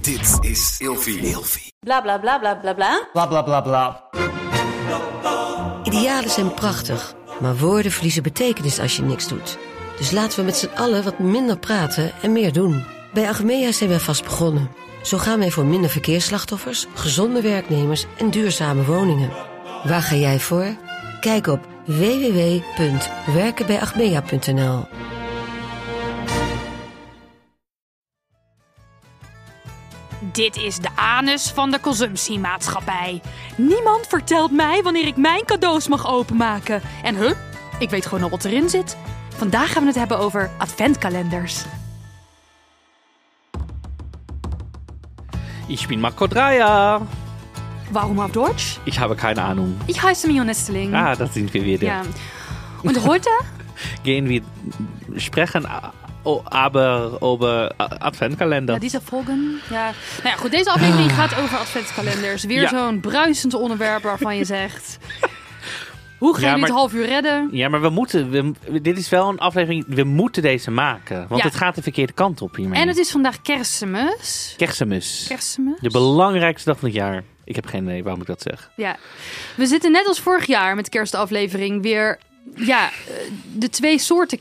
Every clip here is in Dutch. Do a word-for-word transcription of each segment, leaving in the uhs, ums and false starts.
Dit is Ilfie. Ilfie. Bla bla bla bla bla bla. Bla bla bla bla. Idealen zijn prachtig, maar woorden verliezen betekenis als je niks doet. Dus laten we met z'n allen wat minder praten en meer doen. Bij Achmea zijn wij vast begonnen. Zo gaan wij voor minder verkeersslachtoffers, gezonde werknemers en duurzame woningen. Waar ga jij voor? Kijk op w w w punt werken bij achmea punt n l. Dit is de anus van de consumptiemaatschappij. Niemand vertelt mij wanneer ik mijn cadeaus mag openmaken. En huh, ik weet gewoon al wat erin zit. Vandaag gaan we het hebben over adventkalenders. Ich bin Marco Dreyer. Warum auf Deutsch? Ich habe keine Ahnung. Ich heiße Mio Nesteling. Ah, das sind wir wieder. Ja. Und heute Gehen wir sprechen aber over Adventkalender. Ja, deze volgen. Ja. Nou ja, goed, deze aflevering gaat over adventskalenders. Weer Ja. zo'n bruisend onderwerp waarvan je zegt... Hoe ga je Ja, dit maar- half uur redden? Ja, maar we moeten... We, dit is wel een aflevering... We moeten deze maken. Want Ja. het gaat de verkeerde kant op hiermee. En het is vandaag Kerstmis. Kerstmis. Kerstmis. De belangrijkste dag van het jaar. Ik heb geen idee waarom ik dat zeg. Ja. We zitten net als vorig jaar met de kerstaflevering weer... Ja, eh, de twee soorten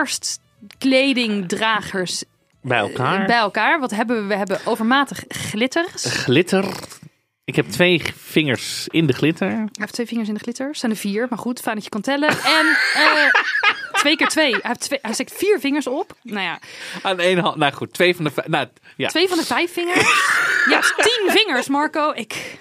kerstkledingdragers Bij eh, elkaar. bij elkaar. Wat hebben we? We hebben overmatig glitters. Glitter. Ik heb twee vingers in de glitter. Hij heeft twee vingers in de glitter. Het zijn er vier, maar goed, fijn dat je kan tellen. En eh, twee keer twee. Hij, heeft twee. hij steekt vier vingers op. Nou ja, Aan de ene hand... Nou goed, twee van de... vijf- Nou, ja. twee van de vijf vingers. Je hebt tien vingers, Marco. Ik...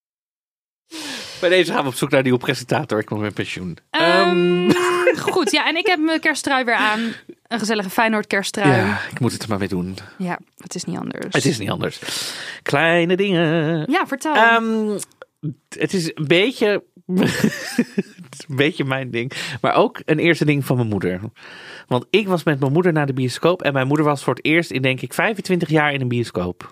Bij deze gaan we op zoek naar een nieuwe presentator. Ik moet met pensioen. Ehm, goed, ja, en ik heb mijn kersttrui weer aan. Een gezellige Feyenoord kersttrui. Ja. Ja, ik moet het er maar mee doen. Het is niet anders. Het is niet anders. Kleine dingen. Ja, vertel. Ehm, het is een beetje... het is een beetje mijn ding. Maar ook een eerste ding van mijn moeder. Want ik was met mijn moeder naar de bioscoop. En mijn moeder was voor het eerst in, denk ik, vijfentwintig jaar in een bioscoop.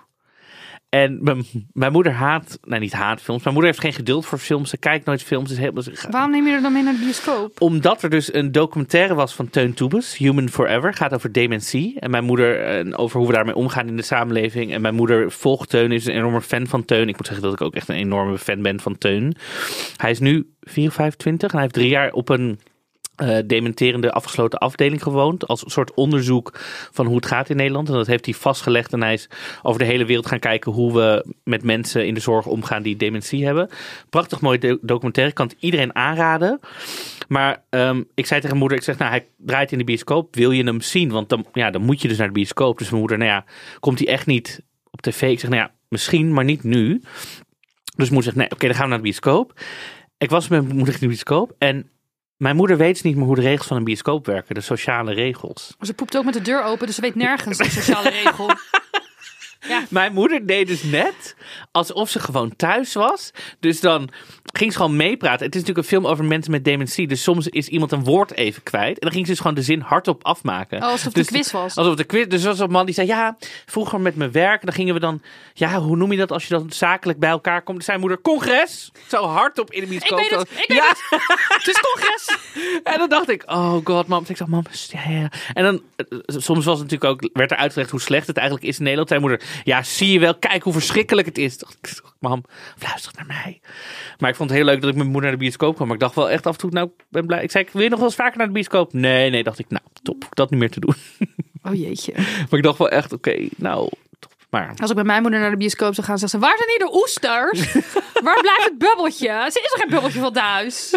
En mijn, mijn moeder haat... Nou, niet haat films. Mijn moeder heeft geen geduld voor films. Ze kijkt nooit films. Is helemaal, Waarom neem je er dan mee naar de bioscoop? Omdat er dus een documentaire was van Teun Toebes, Human Forever, gaat over dementie. En mijn moeder, en over hoe we daarmee omgaan in de samenleving. En mijn moeder volgt Teun, is een enorme fan van Teun. Ik moet zeggen dat ik ook echt een enorme fan ben van Teun. Hij is nu vier, vijfentwintig en hij heeft drie jaar op een uh, dementerende afgesloten afdeling gewoond. Als een soort onderzoek van hoe het gaat in Nederland. En dat heeft hij vastgelegd en hij is over de hele wereld gaan kijken hoe we met mensen in de zorg omgaan die dementie hebben. Prachtig mooi do- documentaire, kan het iedereen aanraden. Maar um, ik zei tegen mijn moeder, ik zeg, nou, hij draait in de bioscoop. Wil je hem zien? Want dan, ja, dan moet je dus naar de bioscoop. Dus mijn moeder, nou ja, komt hij echt niet op tv? Ik zeg, nou ja, misschien, maar niet nu. Dus mijn moeder zegt, nee, oké, okay, dan gaan we naar de bioscoop. Ik was met mijn moeder in de bioscoop en mijn moeder weet niet meer hoe de regels van een bioscoop werken. De sociale regels. Ze poept ook met de deur open, dus ze weet nergens de sociale regel. Ja. Mijn moeder deed dus net alsof ze gewoon thuis was. Dus dan ging ze gewoon meepraten. Het is natuurlijk een film over mensen met dementie. Dus soms is iemand een woord even kwijt. En dan ging ze dus gewoon de zin hardop afmaken. Oh, alsof het dus een quiz was. Alsof het een quiz. Dus er was een man die zei, ja, vroeger met mijn werk. Dan gingen we dan, ja, hoe noem je dat als je dan zakelijk bij elkaar komt? Dus zijn moeder, congres. Zo hardop in de bioscoop. Ik weet het, ik weet ja. het. Het is congres. En dan dacht ik, oh god, mam. Ik dacht, mam, ja, ja. En dan, soms was het natuurlijk ook, werd er uitgelegd hoe slecht het eigenlijk is in Nederland. Zijn moeder, ja, zie je wel, kijk hoe verschrikkelijk het is. Dacht ik, mam, fluister naar mij. Maar ik vond het heel leuk dat ik met mijn moeder naar de bioscoop kwam. Maar ik dacht wel echt af en toe, nou, ik ben blij. Ik zei, wil je nog wel eens vaker naar de bioscoop? Nee, nee, dacht ik, nou, top, hoef ik dat niet meer te doen. Oh jeetje. Maar ik dacht wel echt, oké, okay, nou, top. Maar Als ik met mijn moeder naar de bioscoop zou gaan, zegt ze, waar zijn hier de oesters? Waar blijft het bubbeltje? Er is er geen bubbeltje van thuis.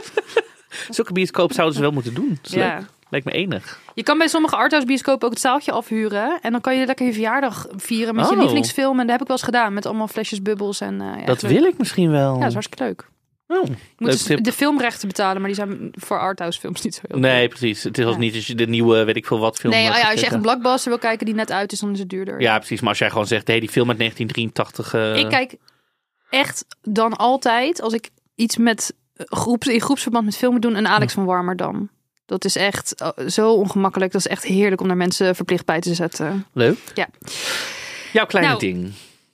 zulke bioscoop zouden ze wel moeten doen. Dat is Ja. leuk. Lijkt me enig. Je kan bij sommige arthouse bioscopen ook het zaaltje afhuren. En dan kan je lekker je verjaardag vieren met je Oh. lievelingsfilm. En dat heb ik wel eens gedaan. Met allemaal flesjes bubbels. En, uh, ja, Dat leuk. wil ik misschien wel. Ja, dat is hartstikke leuk. Oh, Je leuk moet dus tip. de filmrechten betalen, maar die zijn voor arthouse films niet zo heel Nee, duur. precies. Het is als Ja. niet als je de nieuwe, weet ik veel wat film Nee, gaat oh ja, als je echt kijken. een blockbuster wil kijken die net uit is, dan is het duurder. Ja, precies. Maar als jij gewoon zegt, hey, die film uit negentien drieëntachtig... Uh... Ik kijk echt dan altijd, als ik iets met groeps, in groepsverband met filmen doe, een Alex van Warmerdam. Dat is echt uh, zo ongemakkelijk. Dat is echt heerlijk om daar mensen verplicht bij te zetten. Leuk. Ja. Jouw kleine Nou, ding.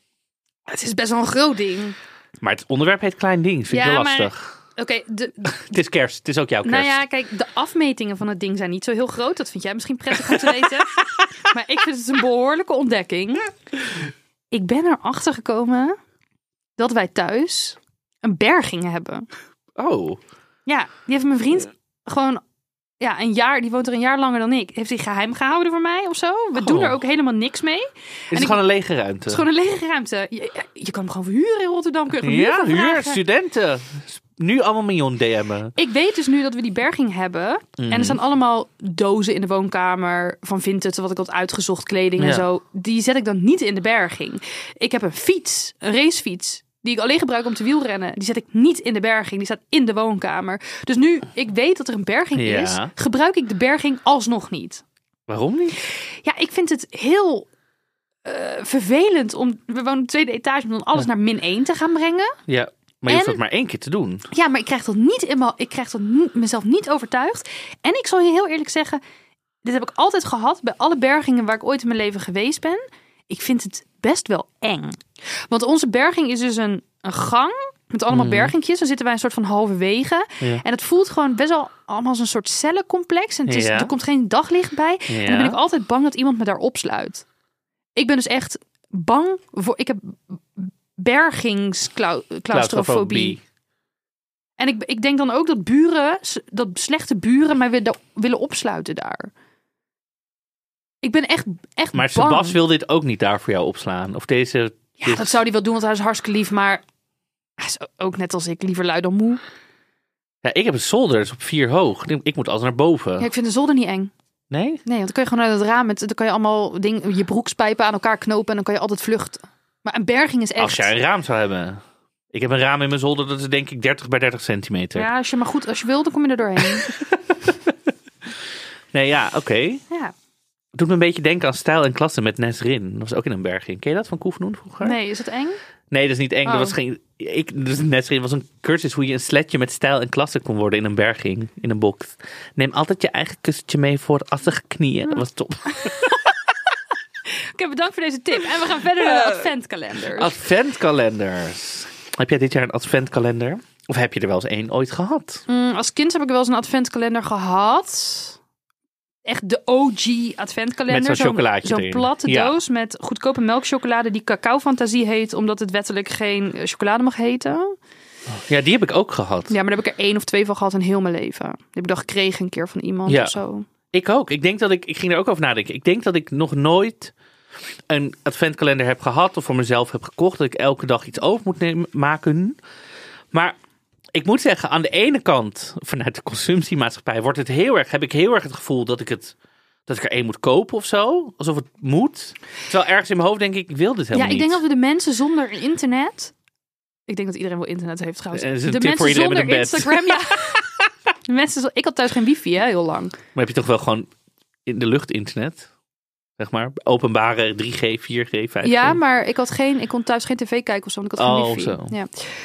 Het is best wel een groot ding. Maar het onderwerp heet klein ding. Vind ik Ja, heel maar- lastig. Oké, de, Het is kerst. Het is ook jouw kerst. nou ja, kijk, de afmetingen van het ding zijn niet zo heel groot. Dat vind jij misschien prettig om te weten. Maar ik vind het een behoorlijke ontdekking. Ik ben erachter gekomen dat wij thuis een berging hebben. Oh. Ja, die heeft mijn vriend gewoon ja, een jaar, die woont er een jaar langer dan ik. Heeft hij geheim gehouden voor mij of zo? We oh. doen er ook helemaal niks mee. Is het ik, gewoon een lege ruimte? Het is gewoon een lege ruimte. Je, je kan hem gewoon verhuren in Rotterdam. Kun je ja, huur, studenten. Nu allemaal miljoen D M'en. Ik weet dus nu dat we die berging hebben. Mm. En er staan allemaal dozen in de woonkamer van Vinted, wat ik had uitgezocht, kleding ja. en zo. Die zet ik dan niet in de berging. Ik heb een fiets, een racefiets, die ik alleen gebruik om te wielrennen. Die zet ik niet in de berging. Die staat in de woonkamer. Dus nu ik weet dat er een berging ja. is, gebruik ik de berging alsnog niet. Waarom niet? Ja, ik vind het heel uh, vervelend om... We wonen op de tweede etage om dan alles ja. naar min één te gaan brengen. Ja, maar je hoeft dat maar één keer te doen. Ja, maar ik krijg dat niet in mijn, ik krijg dat niet, mezelf niet overtuigd. En ik zal je heel eerlijk zeggen, dit heb ik altijd gehad bij alle bergingen waar ik ooit in mijn leven geweest ben. Ik vind het best wel eng. Want onze berging is dus een, een gang met allemaal mm. bergingjes. Dan zitten wij een soort van halverwege. Ja. En het voelt gewoon best wel allemaal als een soort cellencomplex. En het is, ja. er komt geen daglicht bij. Ja. En dan ben ik altijd bang dat iemand me daar opsluit. Ik ben dus echt bang voor... Ik heb bergingsclaustrofobie. En ik, ik denk dan ook dat buren, dat slechte buren mij willen, willen opsluiten daar. Ik ben echt, echt maar bang. Maar Sebas wil dit ook niet daar voor jou opslaan? Of deze... Ja, dit... dat zou hij wel doen, want hij is hartstikke lief. Maar hij is ook net als ik, liever lui dan moe. Ja, ik heb een zolder, dat is op vier hoog. Ik moet altijd naar boven. Ja, ik vind de zolder niet eng. Nee? Nee, want dan kun je gewoon uit het raam, met, dan kan je allemaal ding, je broekspijpen aan elkaar knopen en dan kan je altijd vluchten. Maar een berging is echt... Als jij een raam zou hebben. Ik heb een raam in mijn zolder, dat is denk ik dertig bij dertig centimeter. Ja, als je maar goed, als je wil, dan kom je er doorheen. Nee, ja, oké. Okay. Ja. Het doet me een beetje denken aan Stijl en Klasse met Nesrin. Dat was ook in een berging. Ken je dat van Koefnoen vroeger? Nee, is het eng? Nee, dat is niet eng. Oh. Dat was geen... Ik, dus Nesrin was een cursus hoe je een sletje met Stijl en Klasse kon worden in een berging. In een box. Neem altijd je eigen kussentje mee voor het assige knieën. Dat was top. Oké, okay, bedankt voor deze tip. En we gaan verder naar de adventkalenders. Adventkalenders. Heb jij dit jaar een adventkalender? Of heb je er wel eens één ooit gehad? Mm, als kind heb ik wel eens een adventkalender gehad. Echt de O G adventkalender. Met zo'n chocolaatje Zo'n erin. platte ja. doos met goedkope melkchocolade die Cacao Fantasie heet, omdat het wettelijk geen chocolade mag heten. Ja, die heb ik ook gehad. Ja, maar daar heb ik er één of twee van gehad in heel mijn leven. Die heb ik dan gekregen een keer van iemand ja. of zo. Ik ook. Ik denk dat ik, ik ging er ook over nadenken. Ik denk dat ik nog nooit een adventkalender heb gehad of voor mezelf heb gekocht. Dat ik elke dag iets over moet nemen, maken. Maar ik moet zeggen, aan de ene kant, vanuit de consumptiemaatschappij, wordt het heel erg, heb ik heel erg het gevoel dat ik het, dat ik er één moet kopen of zo. Alsof het moet. Terwijl ergens in mijn hoofd denk ik, ik wil dit helemaal niet. Ja, ik denk dat we de mensen zonder internet... Ik denk dat iedereen wel internet heeft trouwens. En is een de tip mensen voor iedereen zonder met een bed. Instagram, ja. De mensen, ik had thuis geen wifi, hè, heel lang. Maar heb je toch wel gewoon in de lucht internet? Zeg maar, openbare drie G, vier G, vijf G. Ja, maar ik had geen, ik kon thuis geen tv kijken of zo, want ik had geen oh, wifi. Zo. Ja.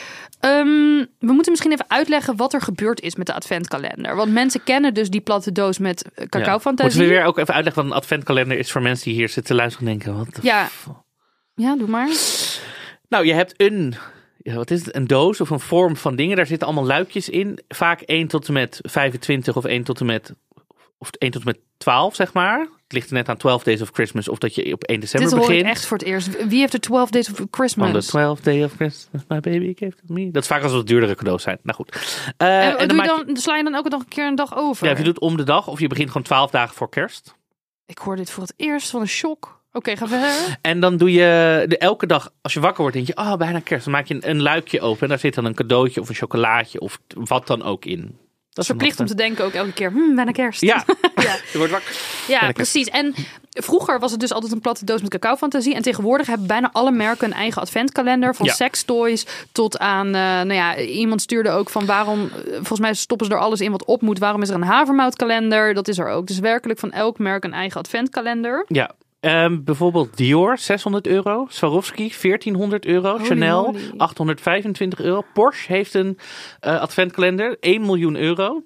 Um, we moeten misschien even uitleggen wat er gebeurd is met de adventkalender. Want mensen kennen dus die platte doos met Cacao Fantasie. Moeten we weer ook even uitleggen wat een adventkalender is voor mensen die hier zitten luisteren en denken, wat de ja. f- ja, doe maar. Nou, je hebt een, ja, wat is het, een doos of een vorm van dingen. Daar zitten allemaal luikjes in. Vaak één tot en met vijfentwintig of één tot en met, of één tot en met twaalf, zeg maar. Het ligt er net aan twaalf Days of Christmas of dat je op één december Dit hoor begint. ik echt voor het eerst. Wie heeft er twaalf Days of Christmas? On the twelfth day of Christmas, my baby gave to me. Dat is vaak als het duurdere cadeaus zijn. Nou goed. Uh, en, en dan, dan, doe maak je dan sla je dan ook nog een keer een dag over? Ja, of je doet om de dag of je begint gewoon twaalf dagen voor kerst. Ik hoor dit voor het eerst, van een shock. Oké, okay, ga verder. En dan doe je de, elke dag, als je wakker wordt, denk je, oh, bijna kerst. Dan maak je een, een luikje open en daar zit dan een cadeautje of een chocolaatje of wat dan ook in. Dat is verplicht om te denken ook elke keer, hm, bijna kerst. Ja, ja. je wordt wakker. Ja, precies. En vroeger was het dus altijd een platte doos met Cacao Fantasie. En tegenwoordig hebben bijna alle merken een eigen adventkalender. Van ja. sextoys tot aan, uh, nou ja, iemand stuurde ook van waarom, volgens mij stoppen ze er alles in wat op moet. Waarom is er een havermoutkalender? Dat is er ook. Dus werkelijk van elk merk een eigen adventkalender. Ja. Um, bijvoorbeeld Dior, zeshonderd euro. Swarovski, veertienhonderd euro. Holy Chanel, moly. achthonderdvijfentwintig euro. Porsche heeft een uh, adventkalender, één miljoen euro.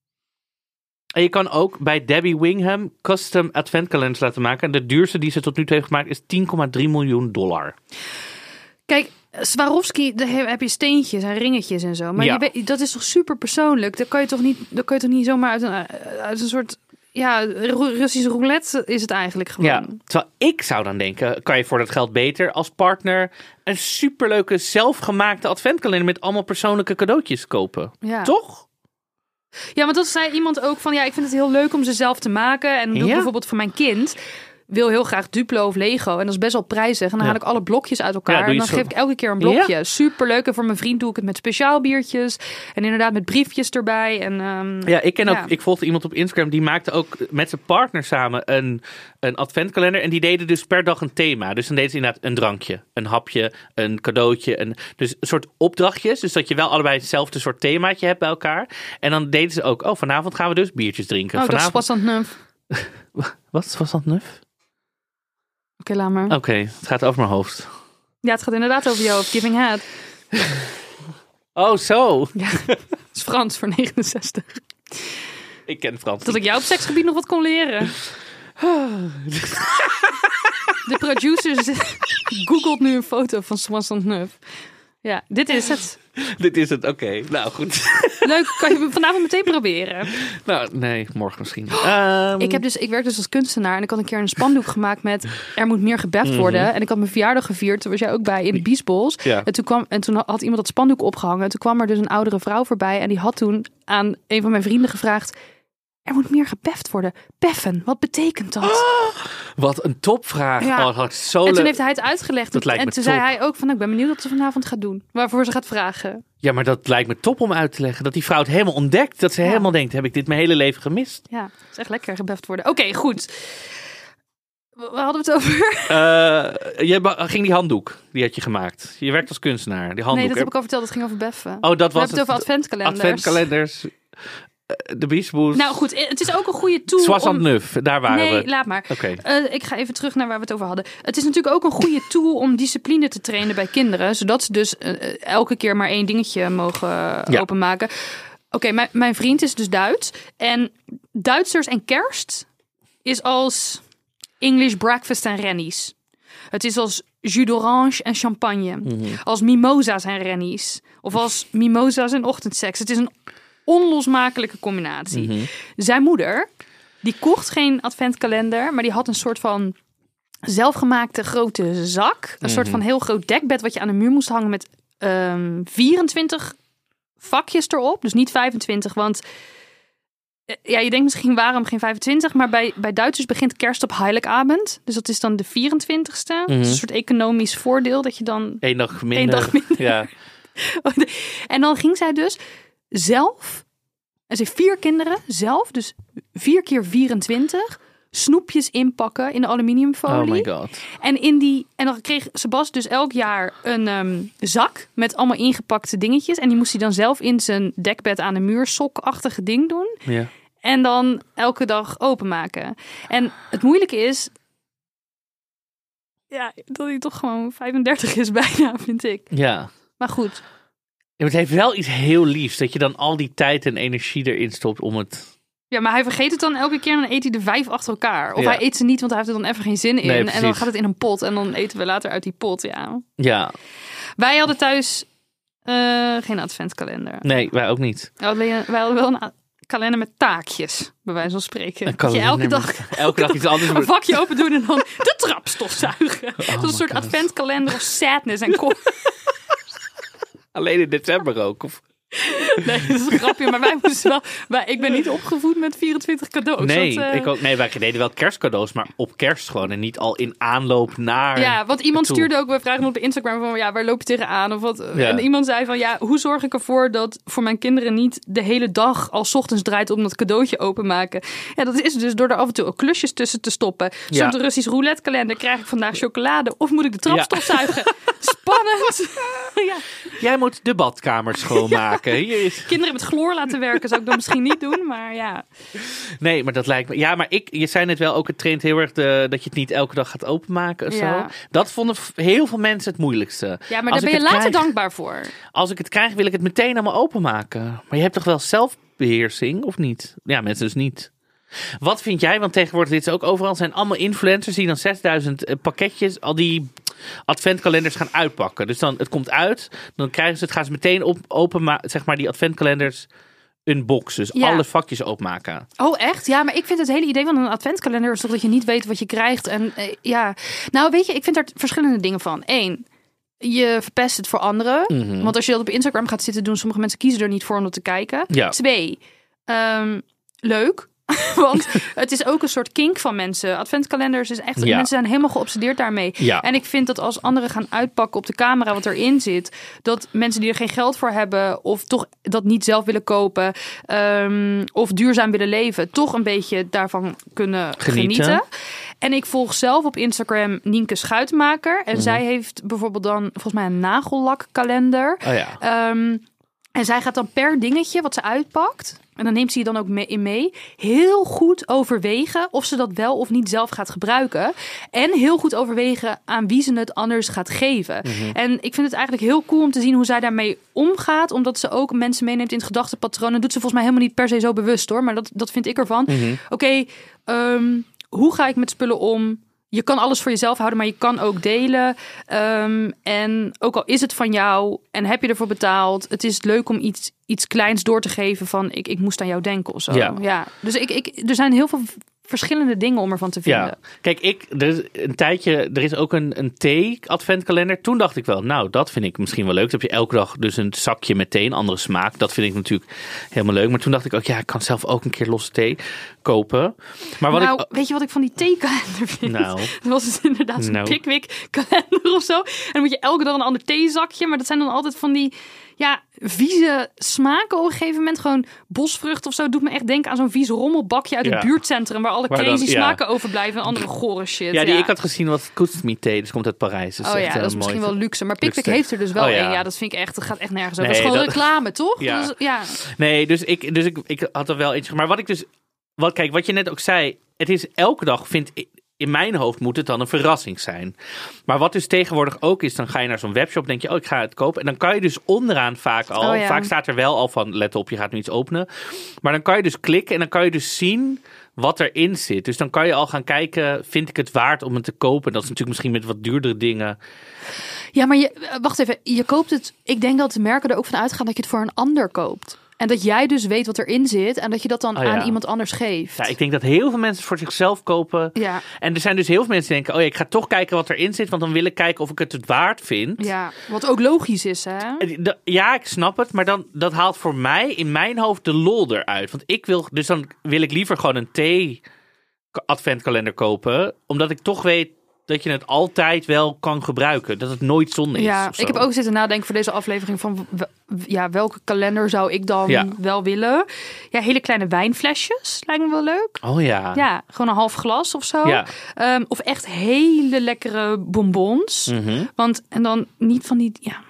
En je kan ook bij Debbie Wingham custom adventkalenders laten maken. En de duurste die ze tot nu toe heeft gemaakt is tien komma drie miljoen dollar. Kijk, Swarovski, daar heb je steentjes en ringetjes en zo. Maar Ja. je weet, dat is toch super persoonlijk? Dat kan je toch niet, dat kan je toch niet zomaar uit een, uit een soort ja, Russisch roulette is het eigenlijk gewoon. Ja, terwijl ik zou dan denken, kan je voor dat geld beter als partner een superleuke zelfgemaakte adventkalender met allemaal persoonlijke cadeautjes kopen. Ja. Toch? Ja, want dat zei iemand ook van, ja, ik vind het heel leuk om ze zelf te maken. En doe Ja. ik bijvoorbeeld voor mijn kind, wil heel graag Duplo of Lego. En dat is best wel prijzig. En dan Ja. haal ik alle blokjes uit elkaar. Ja, doe en je dan zo- geef ik elke keer een blokje. Ja. Superleuk. En voor mijn vriend doe ik het met speciaal biertjes. En inderdaad met briefjes erbij. En, um, Ja, ik ken ook. Ja. Ik volgde iemand op Instagram die maakte ook met zijn partner samen een, een adventkalender. En die deden dus per dag een thema. Dus dan deden ze inderdaad een drankje, een hapje, een cadeautje. Een, dus een soort opdrachtjes. Dus dat je wel allebei hetzelfde soort themaatje hebt bij elkaar. En dan deden ze ook, oh, vanavond gaan we dus biertjes drinken. Oh, dat is vanavond... pas aan het nuf. Wat was dat nuf? Oké, laat maar. Oké, het gaat over mijn hoofd. Ja, het gaat inderdaad over jou. Giving head. Oh, zo. Ja, het is Frans voor negenenzestig. Ik ken Frans. Dat ik jou op seksgebied nog wat kon leren. De producer googelt nu een foto van Swanson Neuf. Ja, dit is het. Dit is het, oké. Nou, goed. Leuk, kan je vanavond meteen proberen. Nou, nee, morgen misschien. Ehm, Ik, heb dus, ik werk dus als kunstenaar en ik had een keer een spandoek gemaakt met er moet meer gebeft worden. Mhm. En ik had mijn verjaardag gevierd, toen was jij ook bij in de Biesbos. Ja. En, toen kwam, en toen had iemand dat spandoek opgehangen. En toen kwam er dus een oudere vrouw voorbij en die had toen aan een van mijn vrienden gevraagd: er moet meer gebeft worden. Beffen, wat betekent dat? Wat een topvraag. Ja. Oh, dat had ik zo En toen leuk. heeft hij het uitgelegd. Dat lijkt en me toen top. zei hij ook van, ik ben benieuwd wat ze vanavond gaat doen. Waarvoor ze gaat vragen. Ja, maar dat lijkt me top om uit te leggen. Dat die vrouw het helemaal ontdekt. Dat ze Ja. helemaal denkt, heb ik dit mijn hele leven gemist? Ja, het is echt lekker gebeft worden. Oké, goed. Waar hadden we het over? Uh, je ba- ging die handdoek, die had je gemaakt. Je werkt als kunstenaar. Die handdoek. Nee, dat heb ik al verteld. Het ging over beffen. Oh, dat We was hebben het over adventkalenders. Adventkalenders. uh, De Biesboes. Nou goed, het is ook een goede tool Soissant om... Neuf, daar waren Nee, we. laat maar. Oké. Uh, ik ga even terug naar waar we het over hadden. Het is natuurlijk ook een goede tool om discipline te trainen bij kinderen. Zodat ze dus uh, elke keer maar één dingetje mogen uh, Ja. openmaken. Oké, okay, mijn, mijn vriend is dus Duits. En Duitsers en kerst is als English breakfast en rennies. Het is als jus d'orange en champagne. Mm-hmm. Als mimosa's en rennies. Of als mimosa's en ochtendseks. Het is een onlosmakelijke combinatie. Mm-hmm. Zijn moeder, die kocht geen adventkalender, maar die had een soort van zelfgemaakte grote zak. Een Mm-hmm. soort van heel groot dekbed wat je aan de muur moest hangen met um, vierentwintig vakjes erop. Dus niet vijfentwintig, want ja, je denkt misschien waarom geen vijfentwintig, maar bij, bij Duitsers begint kerst op Heiligabend. Dus dat is dan de vierentwintigste. Mm-hmm. Dat is een soort economisch voordeel dat je dan Eén dag minder. Eén dag minder. Ja. En dan ging zij dus zelf, en ze heeft vier kinderen, zelf, dus vier keer vierentwintig, snoepjes inpakken in de aluminiumfolie. Oh my god. En, in die, en dan kreeg Sebas dus elk jaar een um, zak met allemaal ingepakte dingetjes. En die moest hij dan zelf in zijn dekbed aan de muur sokachtige ding doen. Ja. En dan elke dag openmaken. En het moeilijke is, ja, dat hij toch gewoon vijfendertig is bijna, vind ik. Ja. Maar goed. Ja, het heeft wel iets heel liefs dat je dan al die tijd en energie erin stopt om het... Ja, maar hij vergeet het dan elke keer en dan eet hij de vijf achter elkaar. Of Ja. hij eet ze niet, want hij heeft er dan even geen zin in. Nee, en dan precies. gaat het in een pot en dan eten we later uit die pot, ja. Ja. Wij hadden thuis uh, geen adventkalender. Nee, wij ook niet. Wij hadden, wij hadden wel een a- kalender met taakjes, bij wijze van spreken. Een Dat je elke kalender dag, met- elke dag iets anders een moet- vakje open doen en dan de trap stofzuigen. dat is een my soort God. adventkalender of sadness en ko- Alleen in december ook. Of... Nee, dat is een grapje, maar wij moesten wel... Wij, ik ben niet opgevoed met vierentwintig cadeaus. Nee, want, uh, ik ook, nee, wij deden wel kerstcadeaus, maar op kerst gewoon. En niet al in aanloop naar... Ja, want iemand toe. stuurde ook weer vragen op Instagram van ja, waar loop je tegenaan? Of wat? Ja. En iemand zei van ja, hoe zorg ik ervoor dat voor mijn kinderen niet de hele dag al 's ochtends draait om dat cadeautje openmaken? Ja, dat is dus door er af en toe ook klusjes tussen te stoppen. Ja. Zo'n Russisch roulette kalender, krijg ik vandaag chocolade of moet ik de trap Ja. stofzuigen? Spannend. ja. Jij moet de badkamer schoonmaken. Hier is... Kinderen met chloor laten werken zou ik dan misschien niet doen, maar ja. Nee, maar dat lijkt me... Ja, maar ik, je zei net wel ook, het traint heel erg de, dat je het niet elke dag gaat openmaken of Ja. zo. Dat vonden v- heel veel mensen het moeilijkste. Ja, maar Als daar ik ben je het later krijg- dankbaar voor. Als ik het krijg, wil ik het meteen allemaal openmaken. Maar je hebt toch wel zelfbeheersing, of niet? Ja, mensen dus niet. Wat vind jij, want tegenwoordig dit is ook overal, zijn allemaal influencers die dan zesduizend eh, pakketjes, al die adventkalenders gaan uitpakken. Dus dan, het komt uit, dan krijgen ze het, gaan ze meteen op, open, zeg maar, die adventkalenders unboxen. Dus Ja. alle vakjes openmaken. Oh, echt? Ja, maar ik vind het hele idee van een adventkalender is toch dat je niet weet wat je krijgt. En eh, ja, nou weet je, ik vind daar verschillende dingen van. Eén, je verpest het voor anderen. Mm-hmm. Want als je dat op Instagram gaat zitten doen, sommige mensen kiezen er niet voor om dat te kijken. Ja. Twee, um, leuk. Want het is ook een soort kink van mensen. Adventkalenders is echt... Ja. Mensen zijn helemaal geobsedeerd daarmee. Ja. En ik vind dat als anderen gaan uitpakken op de camera wat erin zit... dat mensen die er geen geld voor hebben... of toch dat niet zelf willen kopen... Um, of duurzaam willen leven... toch een beetje daarvan kunnen Genieten. genieten. En ik volg zelf op Instagram Nienke Schuitmaker. En Mm-hmm. zij heeft bijvoorbeeld dan volgens mij een nagellakkalender. Oh ja. Um, en zij gaat dan per dingetje wat ze uitpakt... en dan neemt ze je dan ook mee in mee... heel goed overwegen of ze dat wel of niet zelf gaat gebruiken. En heel goed overwegen aan wie ze het anders gaat geven. Mm-hmm. En ik vind het eigenlijk heel cool om te zien hoe zij daarmee omgaat. Omdat ze ook mensen meeneemt in het gedachtepatroon. Dat doet ze volgens mij helemaal niet per se zo bewust hoor. Maar dat, dat vind ik ervan. Mm-hmm. Oké, okay, um, hoe ga ik met spullen om... Je kan alles voor jezelf houden, maar je kan ook delen. Um, en ook al is het van jou en heb je ervoor betaald... het is leuk om iets, iets kleins door te geven van... ik, ik moest aan jou denken of zo. Ja. Ja. Dus ik, ik, er zijn heel veel verschillende dingen om ervan te vinden. Ja. Kijk, ik, er is een tijdje, er is ook een, een thee-adventkalender. Toen dacht ik wel, nou, dat vind ik misschien wel leuk. Dan heb je elke dag dus een zakje met thee, een andere smaak. Dat vind ik natuurlijk helemaal leuk. Maar toen dacht ik ook, ja, ik kan zelf ook een keer losse thee kopen. Maar wat nou, ik... weet je wat ik van die theekalender vind? Nou. Dat was het inderdaad zo'n Nou. Pickwick-kalender of zo. En dan moet je elke dag een ander theezakje. Maar dat zijn dan altijd van die... Ja, vieze smaken op een gegeven moment. Gewoon bosvrucht of zo. Doet me echt denken aan zo'n vies rommelbakje uit Ja. het buurtcentrum. Waar alle Waar crazy dan- ja. smaken overblijven. En andere gore shit. Ja, die ik had gezien was Kustmi thee. Dus komt uit Parijs. Dus Oh echt, ja, eh, dat is mooi. misschien wel luxe. Maar Pickwick Luxe. heeft er dus wel Oh ja. een. Ja, dat vind ik echt... Dat gaat echt nergens over. Nee, dat is gewoon dat- reclame, toch? Ja. Dat is- ja. Nee, dus ik, dus ik, ik had er wel eentje. Maar wat ik dus... Wat, kijk, wat je net ook zei. Het is elke dag, vind ik... In mijn hoofd moet het dan een verrassing zijn. Maar wat dus tegenwoordig ook is, dan ga je naar zo'n webshop, denk je, oh, ik ga het kopen. En dan kan je dus onderaan vaak al, Oh ja. vaak staat er wel al van, let op, je gaat nu iets openen. Maar dan kan je dus klikken en dan kan je dus zien wat erin zit. Dus dan kan je al gaan kijken, vind ik het waard om het te kopen? Dat is natuurlijk misschien met wat duurdere dingen. Ja, maar je, wacht even. Je koopt het... Ik denk dat de merken er ook van uitgaan dat je het voor een ander koopt. En dat jij dus weet wat erin zit. En dat je dat dan Oh ja. aan iemand anders geeft. Ja, ik denk dat heel veel mensen het voor zichzelf kopen. Ja. En er zijn dus heel veel mensen die denken, oh ja, ik ga toch kijken wat erin zit. Want dan wil ik kijken of ik het het waard vind. Ja, wat ook logisch is, hè? En de- Ja, ik snap het, maar dan, dat haalt voor mij in mijn hoofd de lol eruit. Want ik wil, dus dan wil ik liever gewoon een thee-adventkalender kopen, omdat ik toch weet dat je het altijd wel kan gebruiken. Dat het nooit zonde is. Ja, of zo. ik heb ook zitten nadenken voor deze aflevering van w- w- ja, welke kalender zou ik dan Ja. wel willen? Ja, hele kleine wijnflesjes lijkt me wel leuk. Oh ja. Ja, gewoon een half glas of zo. Ja. Ehm, of echt hele lekkere bonbons. Mhm. Want en dan niet van die ja,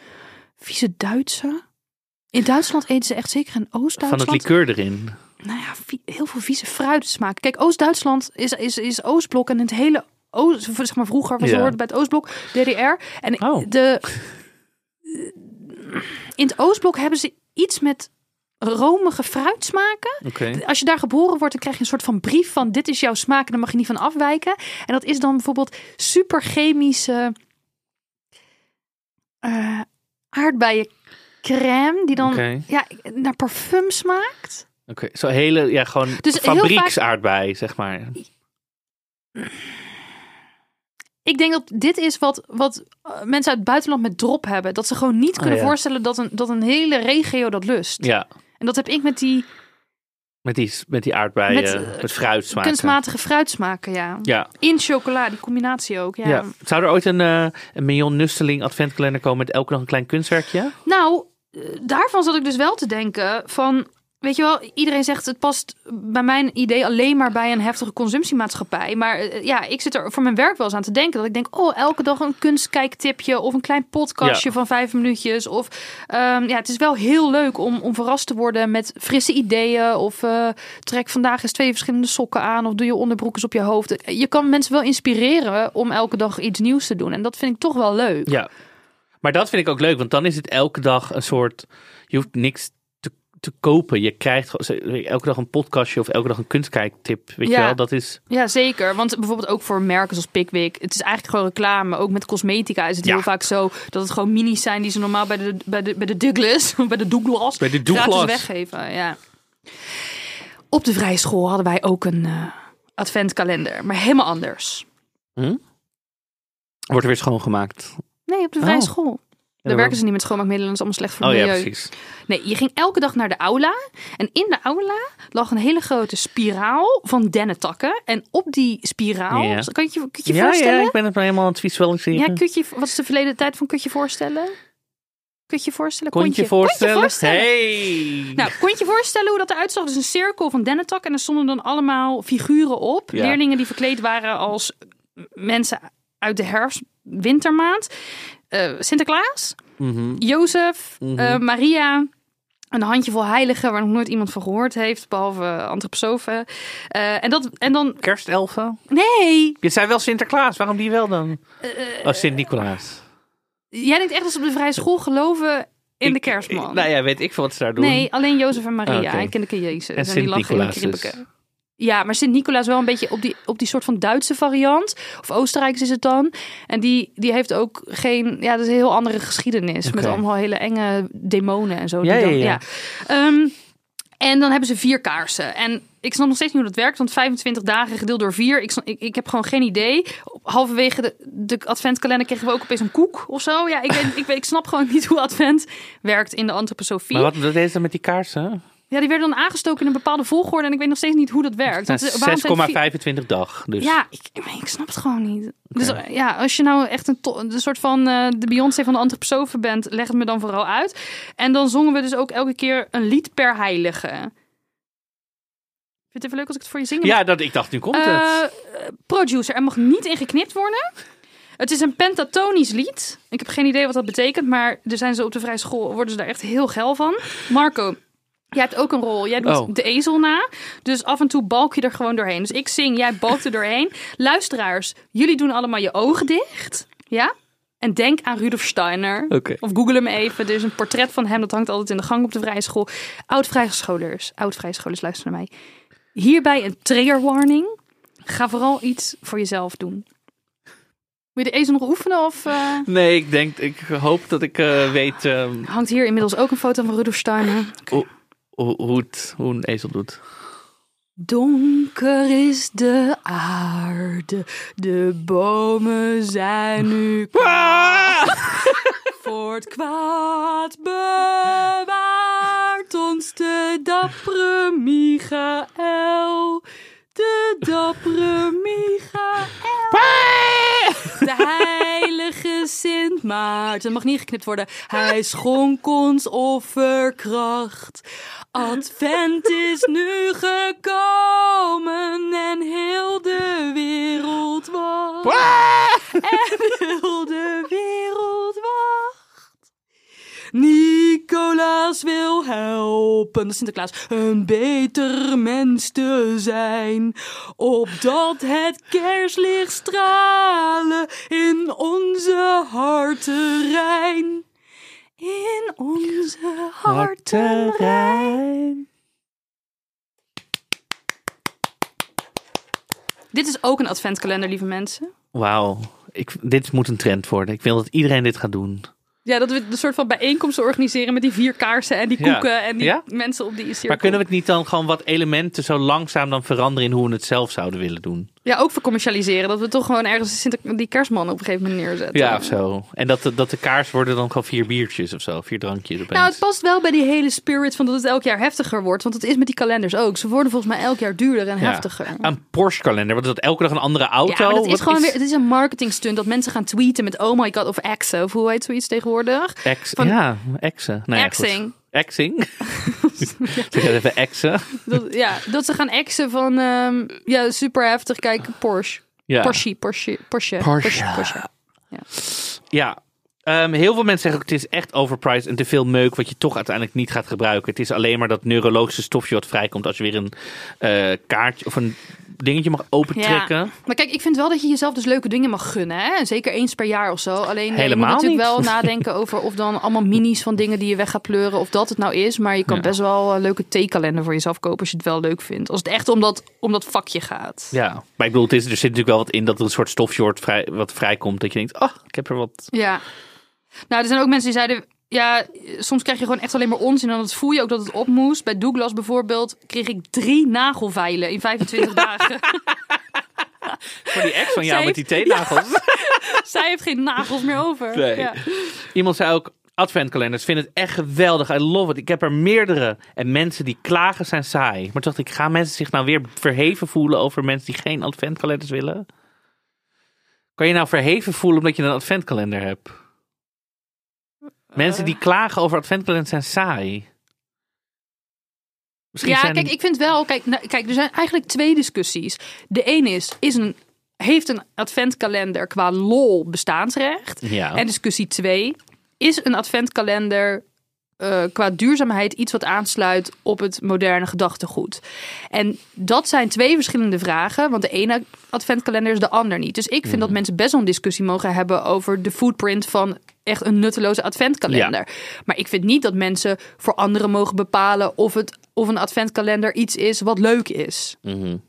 vieze Duitse. In Duitsland eten ze echt zeker in Van Oost-Duitsland. het liqueur erin. Nou ja, vi- heel veel vieze fruitsmaak. Kijk, Oost-Duitsland is, is, is Oostblok en het hele Oost, zeg maar vroeger was Ja. hoorde bij het Oostblok, D D R. En Oh. de in het Oostblok hebben ze iets met romige fruitsmaken. Oké. Als je daar geboren wordt, dan krijg je een soort van brief van dit is jouw smaak en daar mag je niet van afwijken. En dat is dan bijvoorbeeld super chemische uh, aardbeien crème die dan Oké. ja, naar parfum smaakt. Oké. Zo hele, ja, gewoon Dus heel fabrieksaardbei, zeg maar. Ik denk dat dit is wat, wat mensen uit het buitenland met drop hebben. Dat ze gewoon niet kunnen Oh, ja. voorstellen dat een, dat een hele regio dat lust. Ja. En dat heb ik met die Met die, met die aardbeien, Met, met, eh, met fruitsmaken. kunstmatige fruitsmaken, ja. Ja. In chocola, die combinatie ook, ja. Ja. Zou er ooit een, uh, een Mignon Nusteling adventkalender komen met elke dag een klein kunstwerkje? Nou, uh, daarvan zat ik dus wel te denken van... Weet je wel, iedereen zegt het past bij mijn idee alleen maar bij een heftige consumptiemaatschappij. Maar uh, ja, ik zit er voor mijn werk wel eens aan te denken. Dat ik denk, oh, elke dag een kunstkijktipje of een klein podcastje Ja. van vijf minuutjes. Of um, ja, het is wel heel leuk om, om verrast te worden met frisse ideeën. Of uh, trek vandaag eens twee verschillende sokken aan. Of doe je onderbroek eens op je hoofd. Je kan mensen wel inspireren om elke dag iets nieuws te doen. En dat vind ik toch wel leuk. Ja. Maar dat vind ik ook leuk, want dan is het elke dag een soort... Je hoeft niks te kopen. Je krijgt gewoon elke dag een podcastje of elke dag een kunstkijktip. Weet Ja. je wel, dat is... Ja, zeker. Want bijvoorbeeld ook voor merken zoals Pickwick. Het is eigenlijk gewoon reclame. Ook met cosmetica is het Ja. heel vaak zo dat het gewoon minis zijn die ze normaal bij de, bij de, bij de Douglas, bij de Douglas, Bij de Douglas. gratis weggeven. Ja. Op de vrije school hadden wij ook een uh, adventkalender, maar helemaal anders. Hm? Wordt er weer schoongemaakt. Nee, op de vrije Oh. school. Ja, Daar wel. werken ze niet met schoonmaakmiddelen, dat is allemaal slecht voor Oh het ja, milieu. precies. Nee, je ging elke dag naar de aula. En in de aula lag een hele grote spiraal van dennetakken. En op die spiraal, Ja. kan je je, kun je, je Ja, voorstellen? ja, ik ben het maar helemaal aan het visualiseren. Ja, kun je, wat is de verleden tijd van kun je voorstellen? Kun je voorstellen? Kon je Kontje. voorstellen? Kon je voorstellen? Hey! Nou, kon je je voorstellen hoe dat eruit zag? Dus een cirkel van dennetakken en er stonden dan allemaal figuren op. Ja. Leerlingen die verkleed waren als mensen uit de herfst, wintermaand. Uh, Sinterklaas, Mhm. Jozef, Mhm. uh, Maria, een handjevol heiligen waar nog nooit iemand van gehoord heeft, behalve antroposofen. Uh, en, dat, en dan... Kerstelfen? Nee! Je zei wel Sinterklaas, waarom die wel dan? Uh, Oh, Sint-Nicolaas. Jij denkt echt dat ze op de vrije school geloven in Ik- de kerstman? ik- nou ja, weet ik veel wat ze daar doen. Nee, alleen Jozef en Maria. Oh, oké. En kinderen Jezus. En die lachen in de Sint-Nicolaas dus. kribbeke. Ja, maar Sint-Nicolaas wel een beetje op die, op die soort van Duitse variant. Of Oostenrijks is het dan. En die, die heeft ook geen... Ja, dat is een heel andere geschiedenis. Oké. Met allemaal hele enge demonen en zo. Ja, die dan, ja, ja. ja. Um, en dan hebben ze vier kaarsen. En ik snap nog steeds niet hoe dat werkt. Want vijfentwintig dagen gedeeld door vier. Ik, snap, ik, ik heb gewoon geen idee. Halverwege de, de adventkalender kregen we ook opeens een koek of zo. Ja, ik, weet, ik, weet, ik snap gewoon niet hoe advent werkt in de antroposofie. Maar wat wat deed ze dan met die kaarsen? Ja, die werden dan aangestoken in een bepaalde volgorde. En ik weet nog steeds niet hoe dat werkt. Want, waarom zijn zes komma vier- vijfentwintig dag. Dus. Ja, ik, ik snap het gewoon niet. Dus ja, als je nou echt een, to- een soort van uh, de Beyoncé van de antroposofen bent, leg het me dan vooral uit. En dan zongen we dus ook elke keer een lied per heilige. Vind je het even leuk als ik het voor je zing? Ja, dat, ik dacht, nu komt het. Uh, producer, er mag niet in geknipt worden. Het is een pentatonisch lied. Ik heb geen idee wat dat betekent, maar er zijn ze op de vrije school, worden ze daar echt heel geil van. Marco, jij hebt ook een rol. Jij doet Oh. de ezel na. Dus af en toe balk je er gewoon doorheen. Dus ik zing, jij balkt er doorheen. Luisteraars, jullie doen allemaal je ogen dicht. Ja? En denk aan Rudolf Steiner. Oké. Of google hem even. Er is een portret van hem. Dat hangt altijd in de gang op de vrije school. Oud-vrijscholers. Oud-vrijscholers, luister naar mij. Hierbij een trigger warning. Ga vooral iets voor jezelf doen. Wil je de ezel nog oefenen? Of, uh... Nee, ik denk, ik hoop dat ik uh, weet um, hangt hier inmiddels ook een foto van Rudolf Steiner. hoe, hoe, hoe, het, hoe een ezel doet. Donker is de aarde, de bomen zijn nu kaal. Voor het kwaad bewaart ons de dappere Michael. De dappere Michael. De heilige Sint Maarten. Mag niet geknipt worden. Hij schonk ons offerkracht. Advent is nu gekomen en heel de wereld wacht. En heel de wereld wacht. Nicolaas wil helpen, de Sinterklaas, een beter mens te zijn. Opdat het kerstlicht stralen in onze harten rein. In onze harten rein. Dit is ook een adventkalender, lieve mensen. Wauw, ik, dit moet een trend worden. Ik wil dat iedereen dit gaat doen. Ja, dat we een soort van bijeenkomsten organiseren met die vier kaarsen en die Ja. koeken en die Ja? mensen op die cirkel. Maar kunnen we het niet dan gewoon wat elementen zo langzaam dan veranderen in hoe we het zelf zouden willen doen? Ja, ook vercommercialiseren. Dat we toch gewoon ergens Sinter- die kerstman op een gegeven moment neerzetten. Ja, of zo. En dat de, dat de kaars worden dan gewoon vier biertjes of zo. Vier drankjes opeens. Nou, het past wel bij die hele spirit van dat het elk jaar heftiger wordt. Want het is met die kalenders ook. Ze worden volgens mij elk jaar duurder en Ja. heftiger. Een Porsche kalender. Wat is dat? Elke dag een andere auto? Ja, maar dat is Wat gewoon weer. Het is een marketing stunt dat mensen gaan tweeten met oh my god of exen of hoe heet zoiets tegenwoordig? Ex, van- ja, exen. Nou ja, goed. Exing. Exing. Zeg even exen. Dat, ja, dat ze gaan exen van ehm, ja super heftig. Kijk, Porsche, Ja. Porsche, Porsche, Porsche, Porsche. Porsche. Ja. Ja. Um, heel veel mensen zeggen ook, het is echt overpriced en te veel meuk wat je toch uiteindelijk niet gaat gebruiken. Het is alleen maar dat neurologische stofje wat vrijkomt als je weer een uh, kaartje of een dingetje mag opentrekken. Ja. Maar kijk, ik vind wel dat je jezelf dus leuke dingen mag gunnen. Hè? Zeker eens per jaar of zo. Alleen Helemaal je moet natuurlijk niet. wel nadenken over of dan allemaal minis van dingen die je weg gaat pleuren. Of dat het nou is. Maar je kan Ja. best wel een leuke theekalender voor jezelf kopen als je het wel leuk vindt. Als het echt om dat, om dat vakje gaat. Ja, maar ik bedoel, het is, er zit natuurlijk wel wat in dat er een soort stofje wordt vrij, wat vrijkomt. Dat je denkt, oh, ik heb er wat. Ja. Nou, er zijn ook mensen die zeiden... Ja, soms krijg je gewoon echt alleen maar onzin. En dan voel je ook dat het op moest. Bij Douglas bijvoorbeeld kreeg ik drie nagelveilen in vijfentwintig dagen. Voor die ex van jou Zij met die teennagels. Ja. Zij heeft geen nagels meer over. Nee. Ja. Iemand zei ook, adventkalenders, vind het echt geweldig. I love it. Ik heb er meerdere. En mensen die klagen zijn saai. Maar toch dacht ik, gaan mensen zich nou weer verheven voelen over mensen die geen adventkalenders willen? Kan je nou verheven voelen omdat je een adventkalender hebt? Mensen die klagen over adventkalenders zijn saai. Misschien Ja, zijn... kijk, ik vind wel... Kijk, nou, kijk, er zijn eigenlijk twee discussies. De een is, is een, heeft een adventkalender qua lol bestaansrecht? Ja. En discussie twee, is een adventkalender uh, qua duurzaamheid iets wat aansluit op het moderne gedachtegoed? En dat zijn twee verschillende vragen, want de ene adventkalender is de ander niet. Dus ik vind Mm. dat mensen best wel een discussie mogen hebben over de footprint van echt een nutteloze adventkalender. Ja. Maar ik vind niet dat mensen voor anderen mogen bepalen of, het, of een adventkalender iets is wat leuk is. Mm-hmm.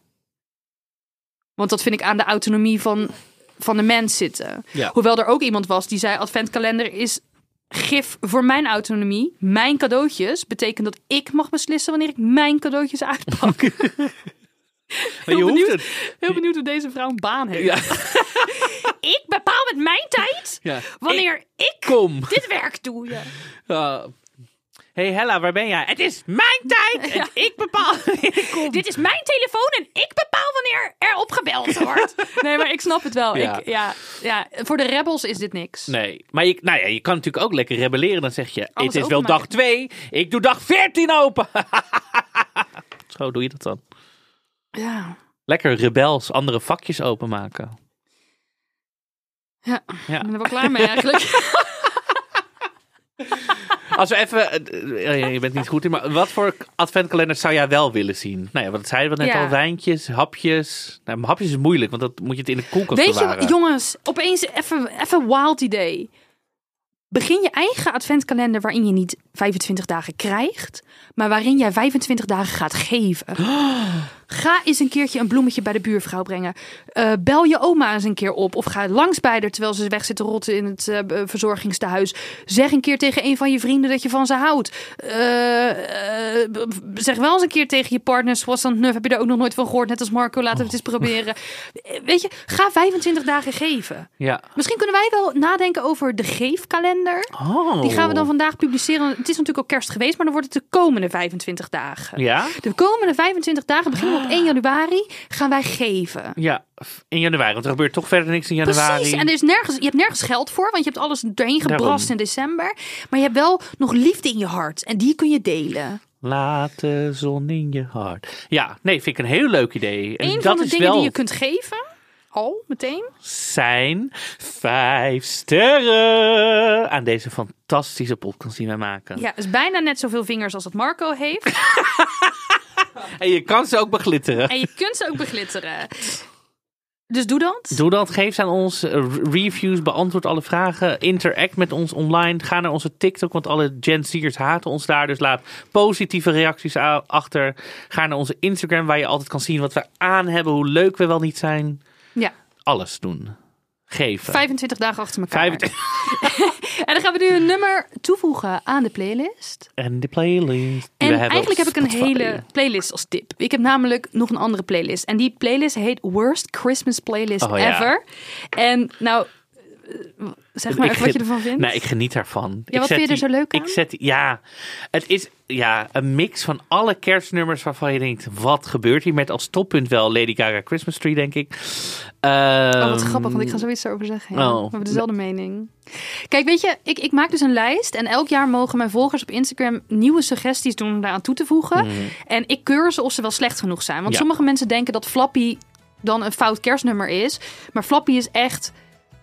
Want dat vind ik aan de autonomie van, van de mens zitten. Ja. Hoewel er ook iemand was die zei, adventkalender is gif voor mijn autonomie. Mijn cadeautjes betekent dat ik mag beslissen wanneer ik mijn cadeautjes uitpak. Maar je hoeft benieuwd. het. Heel benieuwd hoe deze vrouw een baan heeft. Ja. Ik bepaal met mijn tijd Ja. wanneer ik, ik Kom. dit werk doe. Ja. Uh, hey Hella, waar ben jij? Het is mijn tijd en Ja. ik bepaal wanneer ik kom. Dit is mijn telefoon en ik bepaal wanneer er opgebeld wordt. Nee, maar ik snap het wel. Ja. Ik, ja, ja, voor de rebels is dit niks. Nee, maar je, nou ja, je kan natuurlijk ook lekker rebelleren. Dan zeg je, Alles het is wel openmaken. dag twee. Ik doe dag veertien open. Zo doe je dat dan. Ja. Lekker rebels, andere vakjes openmaken. Ja, Ja. ik ben er wel klaar mee eigenlijk. Als we even, uh, je bent niet goed in, maar wat voor adventkalenders zou jij wel willen zien? Nou ja, wat zeiden we net Ja. al, wijntjes, hapjes. Nou, maar hapjes is moeilijk, want dat moet je het in de koelkast Weet bewaren. je, jongens, opeens even, even een wild idee. Begin je eigen adventkalender waarin je niet vijfentwintig dagen krijgt, maar waarin jij vijfentwintig dagen gaat geven. Ga eens een keertje een bloemetje bij de buurvrouw brengen. Uh, bel je oma eens een keer op. Of ga langs bij haar terwijl ze weg zit te rotten in het uh, verzorgingstehuis. Zeg een keer tegen een van je vrienden dat je van ze houdt. Uh, uh, zeg wel eens een keer tegen je partner, zoals dan Nuf, heb je daar ook nog nooit van gehoord. Net als Marco, laten we het eens proberen. Weet je, ga vijfentwintig dagen geven. Ja. Misschien kunnen wij wel nadenken over de geefkalender. Oh. Die gaan we dan vandaag publiceren. Het is natuurlijk al kerst geweest, maar dan wordt het de komende vijfentwintig dagen. Ja? De komende vijfentwintig dagen beginnen we op één januari. Gaan wij geven. Ja, in januari. Want er gebeurt toch verder niks in januari. Precies. En er is nergens, je hebt nergens geld voor, want je hebt alles doorheen gebrast Daarom. in december. Maar je hebt wel nog liefde in je hart. En die kun je delen. Laat de zon in je hart. Ja, nee, vind ik een heel leuk idee. En Een dat van de is dingen wel die je kunt geven, al meteen, zijn vijf sterren aan deze fantastische podcast die wij maken. ja, is bijna net zoveel vingers als dat Marco heeft. En je kan ze ook beglitteren. En je kunt ze ook beglitteren. Dus doe dat. Doe dat, geef ze aan ons, uh, reviews, beantwoord alle vragen, interact met ons online, ga naar onze TikTok, want alle Gen Z'ers haten ons daar, dus laat positieve reacties a- achter. Ga naar onze Instagram, waar je altijd kan zien wat we aan hebben, hoe leuk we wel niet zijn. Ja, Alles doen. Geven. vijfentwintig dagen achter elkaar. Vijfentwintig. En dan gaan we nu een nummer toevoegen aan de playlist. En de playlist. die En we hebben eigenlijk op heb ik een Spotify. hele playlist als tip. Ik heb namelijk nog een andere playlist. En die playlist heet Worst Christmas Playlist Oh, ja. Ever. En nou, uh, zeg maar Ik even wat je ge- ervan vindt. Nee, ik geniet daarvan. Ja, Ik wat zet vind je er die- zo leuk aan? Ik zet, die- ja, het is ja, een mix van alle kerstnummers waarvan je denkt, wat gebeurt hier met als toppunt wel Lady Gaga Christmas Tree, denk ik. Oh, wat Ehm, grappig, want ik ga zoiets erover zeggen. Ja. oh. We hebben dezelfde mening. Kijk, weet je, ik, ik maak dus een lijst. En elk jaar mogen mijn volgers op Instagram nieuwe suggesties doen om daaraan toe te voegen. Mhm. En ik keur ze of ze wel slecht genoeg zijn. Want Ja. sommige mensen denken dat Flappy dan een fout kerstnummer is. Maar Flappy is echt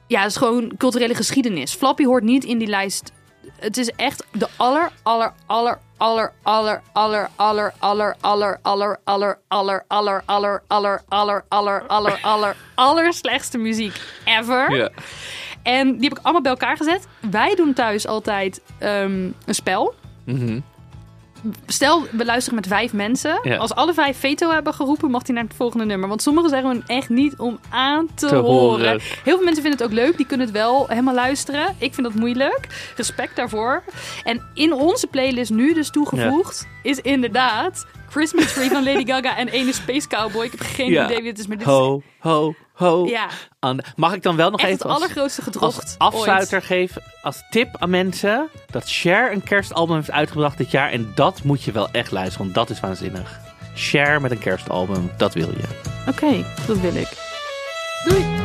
Ja, het is gewoon culturele geschiedenis. Flappy hoort niet in die lijst. Het is echt de aller, aller, aller, aller, aller, aller, aller, aller, aller, aller, aller, aller, aller, aller, aller, aller, aller, aller, aller, aller slechtste muziek ever. Ja. En die heb ik allemaal bij elkaar gezet. Wij doen thuis altijd um, een spel. Mm-hmm. Stel, we luisteren met vijf mensen. Ja. Als alle vijf veto hebben geroepen, mag hij naar het volgende nummer. Want sommigen zeggen gewoon echt niet om aan te, Te horen. horen. Heel veel mensen vinden het ook leuk. Die kunnen het wel helemaal luisteren. Ik vind dat moeilijk. Respect daarvoor. En in onze playlist nu dus toegevoegd ja. is inderdaad Christmas Tree van Lady Gaga en ene Space Cowboy. Ik heb geen ja. idee wie het is. Maar dit ho, is... ho, ho. Ja. Mag ik dan wel nog echt even het allergrootste gedrocht als afsluiter ooit. geven, als tip aan mensen, dat Cher een kerstalbum heeft uitgebracht dit jaar. En dat moet je wel echt luisteren, want dat is waanzinnig. Cher met een kerstalbum, dat wil je. Oké, okay, dat wil ik. Doei!